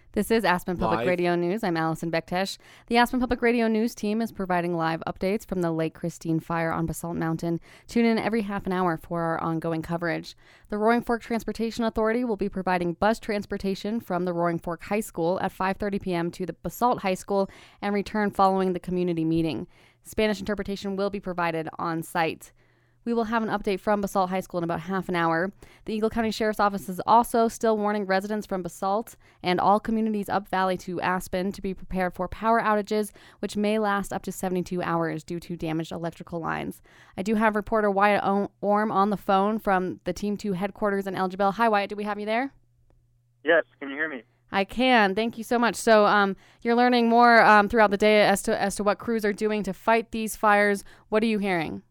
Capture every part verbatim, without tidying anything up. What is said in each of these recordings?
This is Aspen Public Live. Radio News. I'm Allison Bektesh. The Aspen Public Radio News team is providing live updates from the Lake Christine fire on Basalt Mountain. Tune in every half an hour for our ongoing coverage. The Roaring Fork Transportation Authority will be providing bus transportation from the Roaring Fork High School at five thirty p.m. to the Basalt High School and return following the community meeting. Spanish interpretation will be provided on site. We will have an update from Basalt High School in about half an hour. The Eagle County Sheriff's Office is also still warning residents from Basalt and all communities up valley to Aspen to be prepared for power outages, which may last up to seventy-two hours due to damaged electrical lines. I do have reporter Wyatt Orm on the phone from the Team two headquarters in El Jebel. Hi, Wyatt. Do we have you there? Yes. Can you hear me? I can. Thank you so much. So um, you're learning more um, throughout the day as to as to what crews are doing to fight these fires. What are you hearing?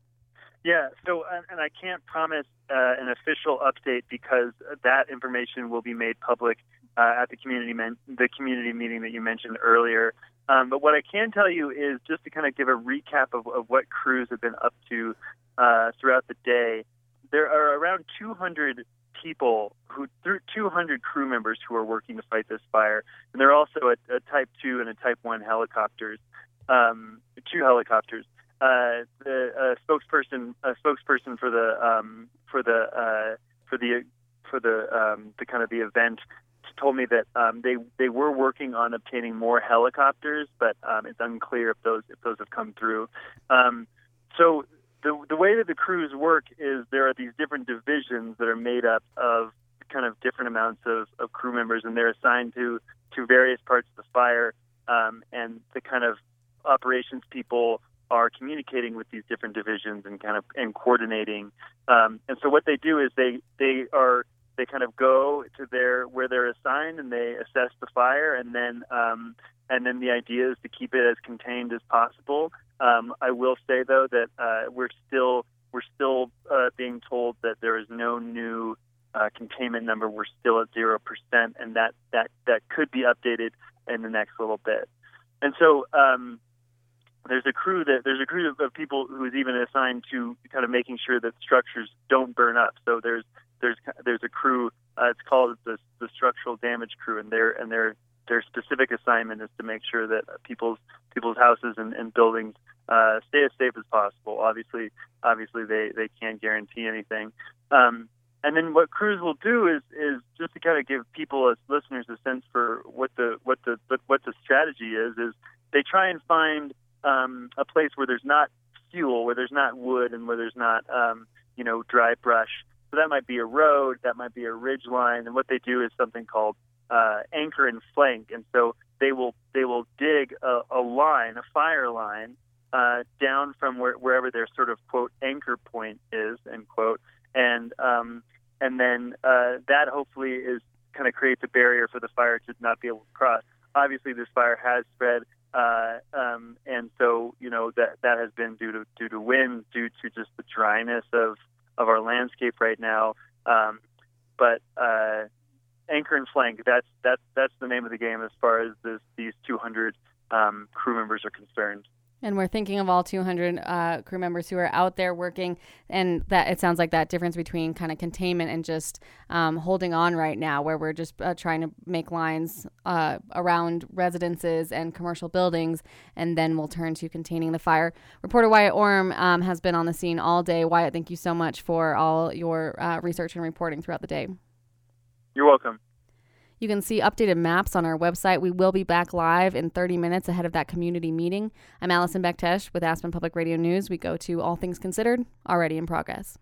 Yeah, so, and I can't promise uh, an official update because that information will be made public uh, at the community men- the community meeting that you mentioned earlier. Um, but what I can tell you is just to kind of give a recap of, of what crews have been up to uh, throughout the day. There are around two hundred people, who two hundred crew members who are working to fight this fire. And there are also a, a Type two and a Type one helicopters, um, two helicopters. Uh, the uh, spokesperson, a spokesperson for the um, for the uh, for the for the um, the kind of the event told me that um, they they were working on obtaining more helicopters, but um, it's unclear if those if those have come through. Um, so the the way that the crews work is there are these different divisions that are made up of kind of different amounts of, of crew members, and they're assigned to to various parts of the fire, um, and the kind of operations people are communicating with these different divisions and kind of and coordinating. Um, and so what they do is they they are they kind of go to their where they're assigned and they assess the fire, and then um, and then the idea is to keep it as contained as possible. Um, I will say though that uh, we're still we're still uh, being told that there is no new uh, containment number. We're still at zero percent, and that that that could be updated in the next little bit. And so. Um, There's a crew that there's a crew of, of people who is even assigned to kind of making sure that structures don't burn up. So there's there's there's a crew. Uh, it's called the the structural damage crew, and their and their their specific assignment is to make sure that people's people's houses and, and buildings uh, stay as safe as possible. Obviously, obviously they, they can't guarantee anything. Um, and then what crews will do is is just to kind of give people as listeners a sense for what the what the what the strategy is. Is they try and find Um, a place where there's not fuel, where there's not wood, and where there's not, um, you know, dry brush. So that might be a road, that might be a ridge line, and what they do is something called uh, anchor and flank. And so they will they will dig a, a line, a fire line, uh, down from where, wherever their sort of quote anchor point is, end quote, and um, and then uh, that hopefully is kind of creates a barrier for the fire to not be able to cross. Obviously, this fire has spread. Uh, um, and so, you know, that, that has been due to, due to wind, due to just the dryness of, of our landscape right now. Um, but, uh, anchor and flank, that's, that's, that's the name of the game as far as this, these two hundred, um, crew members are concerned. And we're thinking of all two hundred uh, crew members who are out there working, and that it sounds like that difference between kind of containment and just um, holding on right now, where we're just uh, trying to make lines uh, around residences and commercial buildings, and then we'll turn to containing the fire. Reporter Wyatt Orm um, has been on the scene all day. Wyatt, thank you so much for all your uh, research and reporting throughout the day. You're welcome. You can see updated maps on our website. We will be back live in thirty minutes ahead of that community meeting. I'm Allison Bektesh with Aspen Public Radio News. We go to All Things Considered, already in progress.